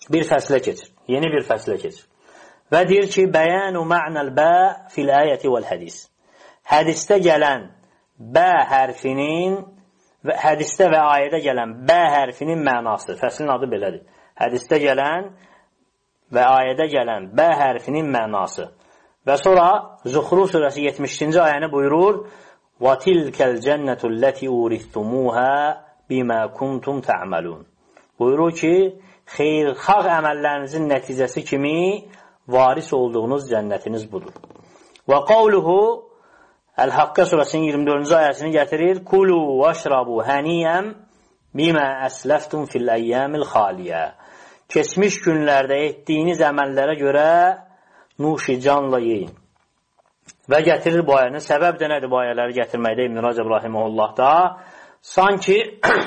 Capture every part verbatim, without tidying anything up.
bir fəslə keçir. Yeni bir fəslə keçir. Və deyir ki, bəyanu ma'nəl bə fil ayəti vəl hədis. Hədisdə gələn bə hərfinin və hədisdə və ayədə gələn bə hərfinin mənası. Fəslin adı belədir. Hədisdə gələn və ayədə gələn bə hərfinin mənası. Və sonra Zuhruf surəsi yetmiş ikinci ayəni buyurur: "Və tilkəl cənnətul ləti uristumuha bimə kuntum ta'malun." Buyurur ki, xeyirxah əməllərinizin nəticəsi kimi varis olduğunuz cənnətiniz budur. Və qavluhu Əl-Haqqa surəsinin iyirmi dördüncü ayəsini gətirir. Kulu vəşrabu həniyəm bimə əsləftum fil əyyəmil xaliyə. Keçmiş günlərdə etdiyiniz əməllərə görə nuşi canla yeyin. Və gətirir bu ayəni. Səbəb də nədir bu ayələri gətirməkdə İbn Rəcəb rahimehullah da? Sanki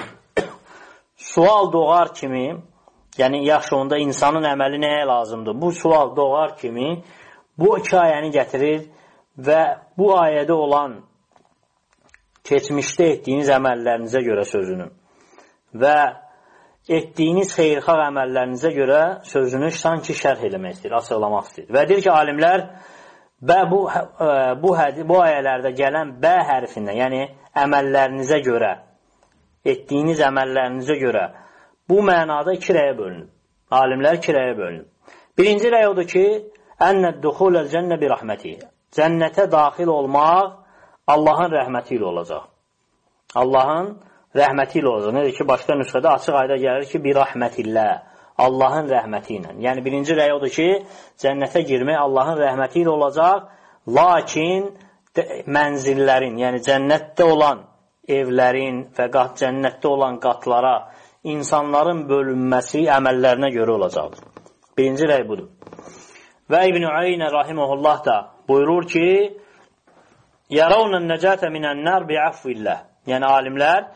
sual doğar kimi, yəni yaxşı onda insanın əməli nəyə lazımdır? Bu sual doğar kimi bu iki ayəni gətirir və bu ayədə olan keçmişdə etdiyiniz əməllərinizə görə sözünü və etdiyiniz xeyirxah əməllərinizə görə sözünü sanki şərh eləmək istəyir, açıqlamaq istəyir. Və deyir ki, alimlər bə bu, bu, bu ayələrdə gələn bə hərfindən, yəni əməllərinizə görə, etdiyiniz əməllərinizə görə bu mənada iki rəyə bölünür. Alimlər iki rəyə bölünür. Birinci rəy odur ki, ənnəd duxuləl cənnə bi rəhməti. Cənnətə daxil olmaq Allahın rəhməti ilə olacaq. Allahın rəhməti ilə olacaq. Nədir ki, başqa nüsxədə açıq ayda gəlir ki, bir rəhmətillə, Allahın rəhməti ilə. Yəni, birinci rəy odur ki, cənnətə girmək Allahın rəhməti ilə olacaq, lakin mənzillərin, yəni cənnətdə olan evlərin və cənnətdə olan qatlara insanların bölünməsi əməllərinə görə olacaq. Birinci rəy budur. Və İbn-i Ueynə rahiməhullah da buyurur ki, Yəravnən nəcətə minən-nər bi'afvilləh. Yəni, alimlər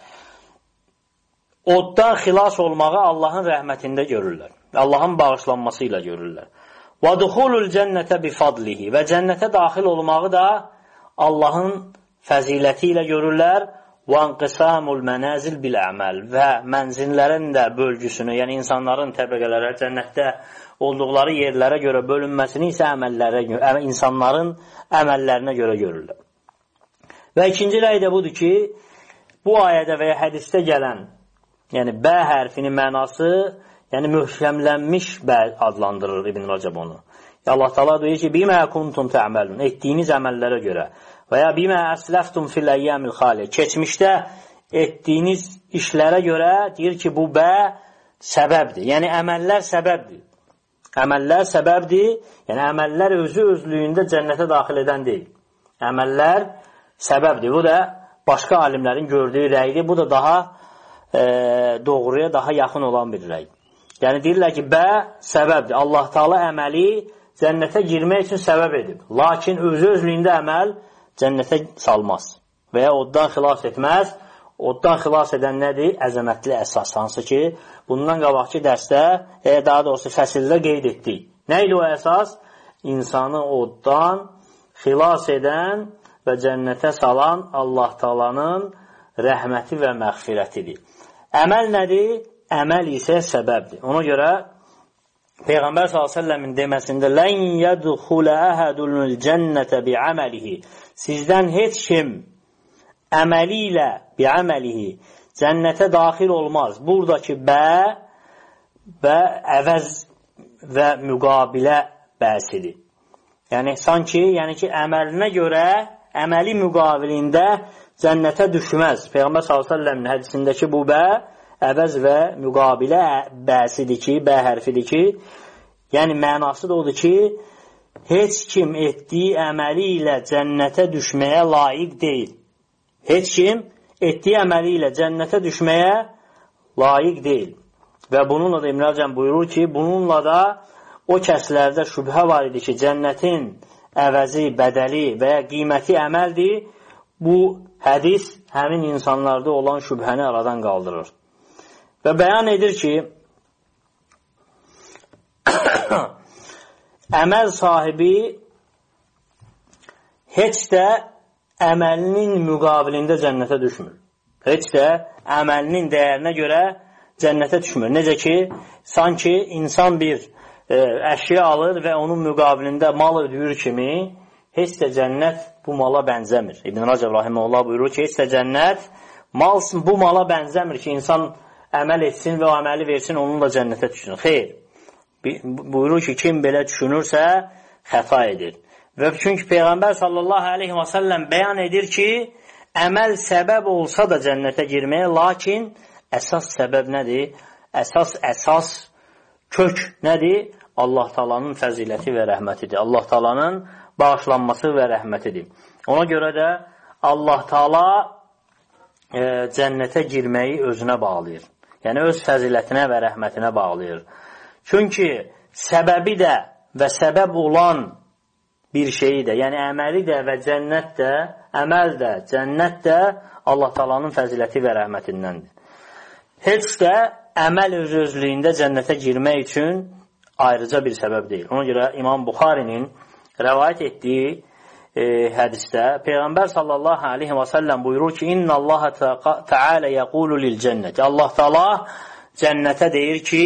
oddan xilas olmağı Allahın rəhmətində görürlər. Allahın bağışlanması ilə görürlər. Və duxulul cənnətə bifadlihi. Və cənnətə daxil olmağı da Allahın fəziləti ilə görürlər. Və anqisamul mənəzil bil-əməl. Və mənzinlərin də bölgüsünü, yəni insanların təbəqələrə, cənnətdə olduqları yerlərə görə bölünməsini isə əməllərə, insanların əməllərinə görə görürlər. Və ikinci rəy də budur ki, bu ayədə və ya hədisdə gələn, yəni bə hərfinin mənası, yəni möhkəmlənmiş bə adlandırır İbn Rəcəb onu. Allah Teala deyir ki, bimə kuntum tə'məlun, etdiyiniz əməllərə görə və ya bimə əsləftum fil əyyəmil xaliyə, keçmişdə etdiyiniz işlərə görə deyir ki, bu bə səbəbdir. Yəni, əməllər səbəbdir. Əməllər səbəbdir, yəni əməllər özü özlüyündə cənnətə daxil edən deyil. Əməllər səbəbdir. Bu da başqa alimlərin gördüyü rəydir. Bu da daha e, doğruya, daha yaxın olan bir rəy. Yəni, deyirlər ki, bə səbəbdir. Allah Teala əməli cənnətə girmək üçün səbəb edib. Lakin özü özlüyündə əməl cənnətə salmaz və ya oddan xilas etməz. Oddan xilas edən nədir? Əzəmətli əsas. Hansı ki, bundan qabaqki dərsdə, e, daha doğrusu fəsildə qeyd etdik. Nə idi o əsas? İnsanı oddan xilas edən və cənnətə salan Allah Taalanın rəhməti və məğfirətidir. Əməl nədir? Əməl isə səbəbdir. Ona görə Peyğəmbər sallallahu əleyhi və səlləmin deməsində "Lən yədxulə əhədul cənnətə bi'əməlihi." Sizdən heç kim əməli ilə bi'əməlihi cənnətə daxil olmaz. Buradakı bə və əvəz və müqabilə bəsidir. Yəni, sanki, yəni ki, əməlinə görə, əməli müqabilində cənnətə düşməz. Peyğəmbər sallallahu əleyhi və səlləmin hədisindəki bu bə əvəz və müqabilə bəsidir ki, bə hərfidir ki, yəni mənası da odur ki, heç kim etdiyi əməli ilə cənnətə düşməyə layiq deyil. Heç kim etdiyi əməli ilə cənnətə düşməyə layiq deyil. Və bununla da İbn Rəcəb buyurur ki, bununla da o kəslərdə şübhə var idi ki, cənnətin əvəzi, bədəli və ya qiyməti əməldir. Bu hədis həmin insanlarda olan şübhəni aradan qaldırır. Və bəyan edir ki, əməl sahibi heç də əməlinin müqabilində cənnətə düşmür. Heç də əməlinin dəyərinə görə cənnətə düşmür. Necə ki, sanki insan bir e, əşya alır və onun müqabilində mal ödəyir kimi, heç də cənnət bu mala bənzəmir. İbn Rəcəb rahimehullah buyurur ki, heç də cənnət mal bu mala bənzəmir ki, insan əməl etsin və o əməli versin, onunla cənnətə düşsün. Xeyr. Buyurur ki, kim belə düşünürsə, xəta edir. Və çünki Peyğəmbər sallallahu aleyhi və səlləm bəyan edir ki, əməl səbəb olsa da cənnətə girməyə, lakin əsas səbəb nədir? Əsas, əsas kök nədir? Allah Taala'nın fəziləti və rəhmətidir. Allah Taala'nın bağışlanması və rəhmətidir. Ona görə də Allah Taala e, cənnətə girməyi özünə bağlayır. Yəni, öz fəzilətinə və rəhmətinə bağlayır. Çünki səbəbi də və səbəb olan bir şeyi də, yəni əməli də və cənnət də, əməl də, cənnət də Allah Taala'nın fəziləti və rəhmətindəndir. Heç də əməl öz-özlüyündə cənnətə girmək üçün ayrıca bir səbəb deyil. Ona görə İmam Buxarinin rəvayət etdiyi e, hədisdə Peyğəmbər sallallahu aleyhi və səlləm buyurur ki, İnna Allah Teala yəqulu lil cənnəti. Allah Taala cənnətə deyir ki,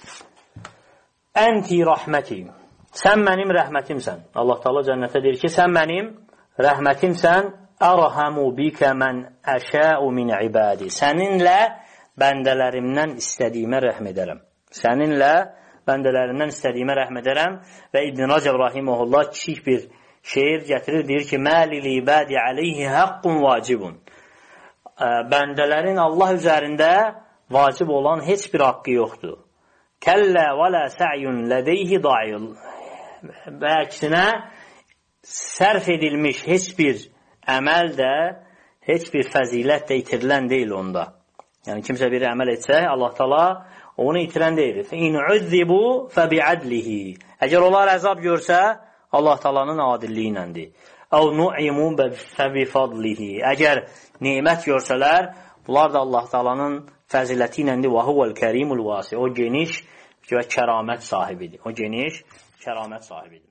Ənti rəhmətim. Sən mənim rəhmətimsən. Allah Taala cənnətə deyir ki, sən mənim rəhmətimsən. Ərhamu bikə mən əşəu min ibadi. Səninlə bəndələrimdən istədiyimə rəhm edərəm. Səninlə bəndələrimdən istədiyimə rəhm edərəm. Və İbn Rəcəb rahimehullah kiçik bir şeir gətirir, deyir ki, Məlil ibadi aleyhi haqqun vacibun. Bəndələrin Allah üzərində vacib olan heç bir haqqı yoxdur. Kəllə və lə sə'yun lədeyhi dail. Və əksinə, sərf edilmiş heç bir əməl də, heç bir fəzilət də itirilən deyil onda. Yəni, kimsə bir əməl etsə, Allah Taala onu itirən deyil. İn uzzibu fəbi'adlihi. Əgər onlar əzab görsə, Allah Taala'nın adilliyi iləndir. Əv nu'imu fəbifadlihi. Əgər nemət görsələr, bunlar da Allah Taala'nın fəziləti iləndir. Və huvəl kərimul vasi. O geniş və kəramət sahibidir. O geniş kəramət sahibidir.